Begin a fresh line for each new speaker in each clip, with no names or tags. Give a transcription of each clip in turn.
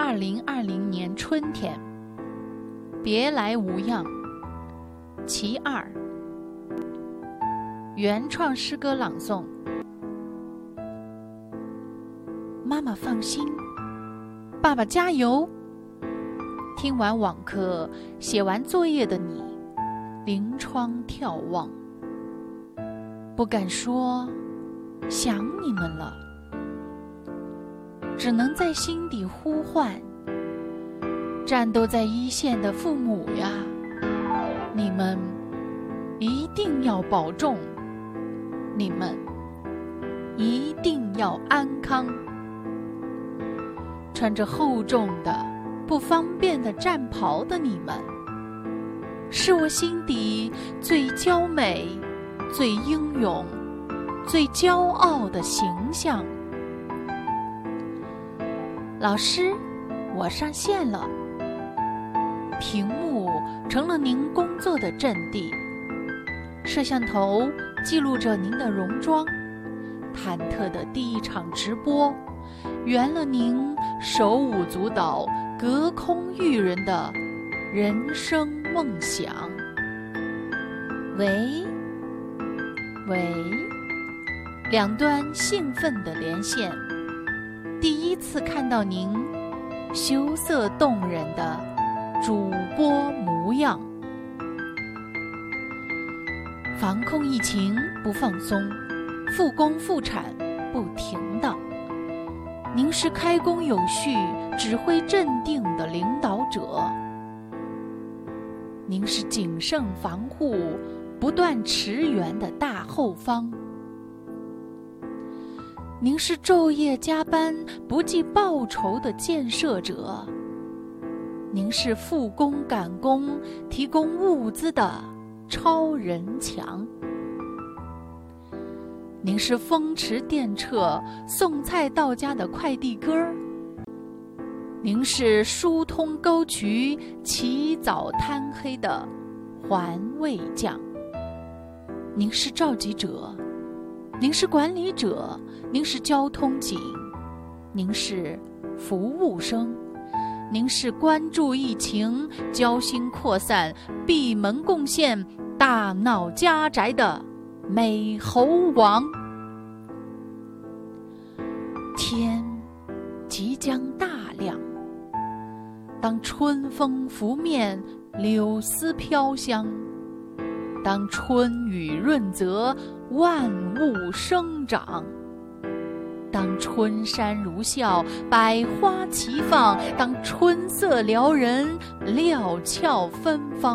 2020年春天，别来无恙，其二。原创诗歌朗诵。妈妈放心，爸爸加油。听完网课，写完作业的你，临窗眺望，不敢说想你们了，只能在心底呼唤，战斗在一线的父母呀，你们一定要保重，你们一定要安康。穿着厚重的不方便的战袍的你们，是我心底最娇美、最英勇、最骄傲的形象。老师，我上线了。屏幕成了您工作的阵地，摄像头记录着您的戎装，忐忑的第一场直播圆了您手舞足蹈、隔空育人的人生梦想。喂，两端兴奋的连线，第一次看到您羞涩动人的主播模样。防控疫情不放松，复工复产不停的，您是开工有序、指挥镇定的领导者，您是谨慎防护、不断驰援的大后方，您是昼夜加班、不计报酬的建设者，您是复工赶工、提供物资的超人强，您是风驰电掣、送菜到家的快递哥儿，您是疏通沟渠、起早贪黑的环卫匠，您是召集者，您是管理者，您是交通警，您是服务生，您是关注疫情、交心扩散、闭门贡献、大闹家宅的美猴王。天即将大亮，当春风拂面，柳丝飘香，当春雨润泽，万物生长，当春山如笑，百花齐放，当春色撩人，料峭芬芳。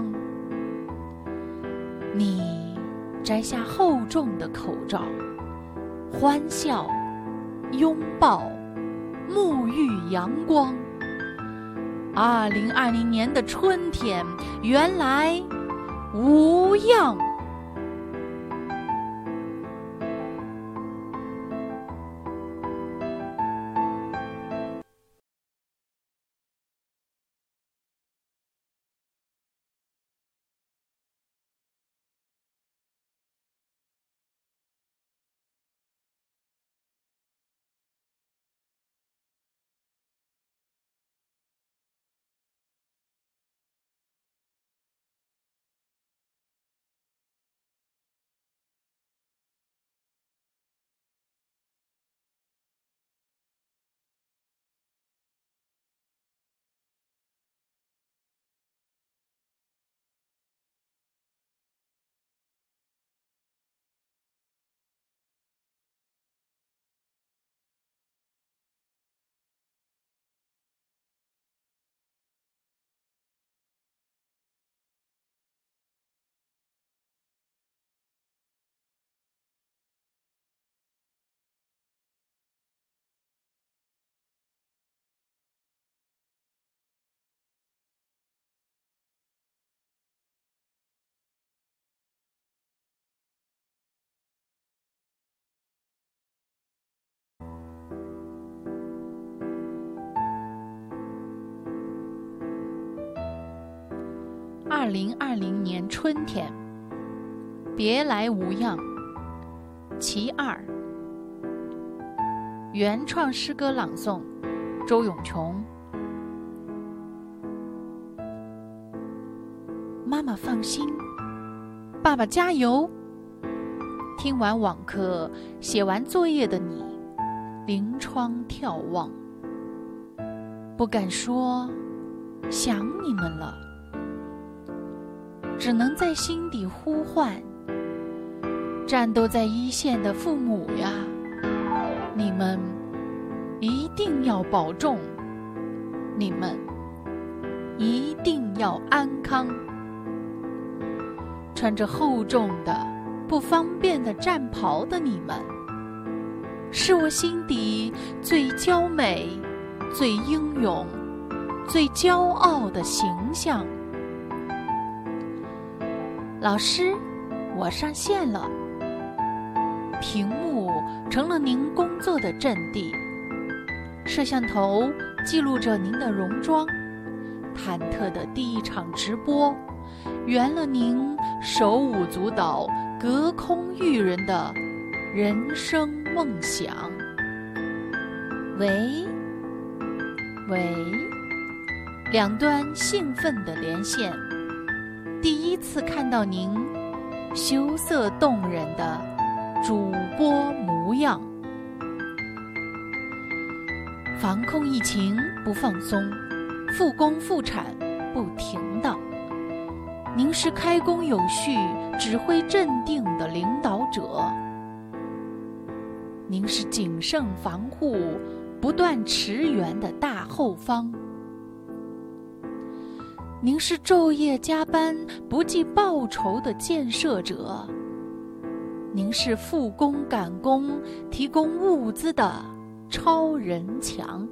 你摘下厚重的口罩，欢笑、拥抱、沐浴阳光。2020年的春天，原来无恙。2020年春天，别来无恙，其二。原创诗歌朗诵，周永琼。 妈放心，爸爸加油。听完网课，写完作业的你，临窗眺望，不敢说想你们了，只能在心底呼唤，战斗在一线的父母呀，你们一定要保重，你们一定要安康。穿着厚重的不方便的战袍的你们，是我心底最娇美、最英勇、最骄傲的形象。老师，我上线了。屏幕成了您工作的阵地，摄像头记录着您的戎装，忐忑的第一场直播圆了您手舞足蹈、隔空育人的人生梦想。喂，两端兴奋的连线，第一次看到您羞涩动人的主播模样。防控疫情不放松，复工复产不停当。您是开工有序、指挥镇定的领导者，您是谨慎防护、不断驰援的大后方，您是昼夜加班、不计报酬的建设者，您是复工赶工、提供物资的超人强。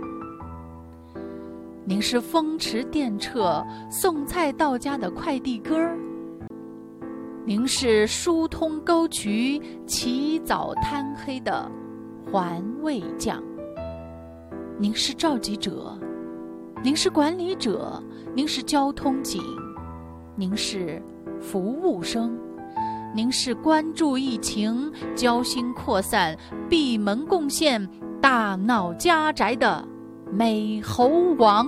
您是风驰电掣、送菜到家的快递哥儿，您是疏通沟渠、起早贪黑的环卫匠。您是召集者，您是管理者，您是交通警，您是服务生，您是关注疫情、交心扩散、闭门贡献、大闹家宅的美猴王。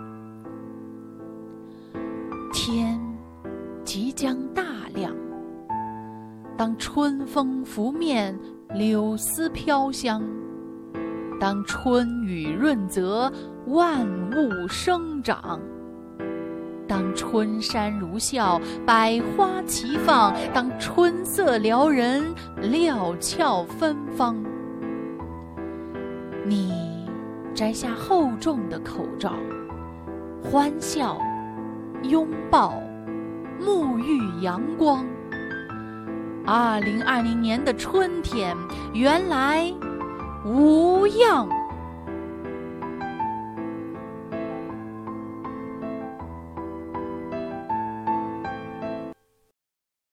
天即将大亮，当春风拂面，柳丝飘香，当春雨润泽，万物生长，当春山如笑，百花齐放，当春色撩人，料峭芬芳。你摘下厚重的口罩，欢笑、拥抱、沐浴阳光。2020年的春天，原来无恙。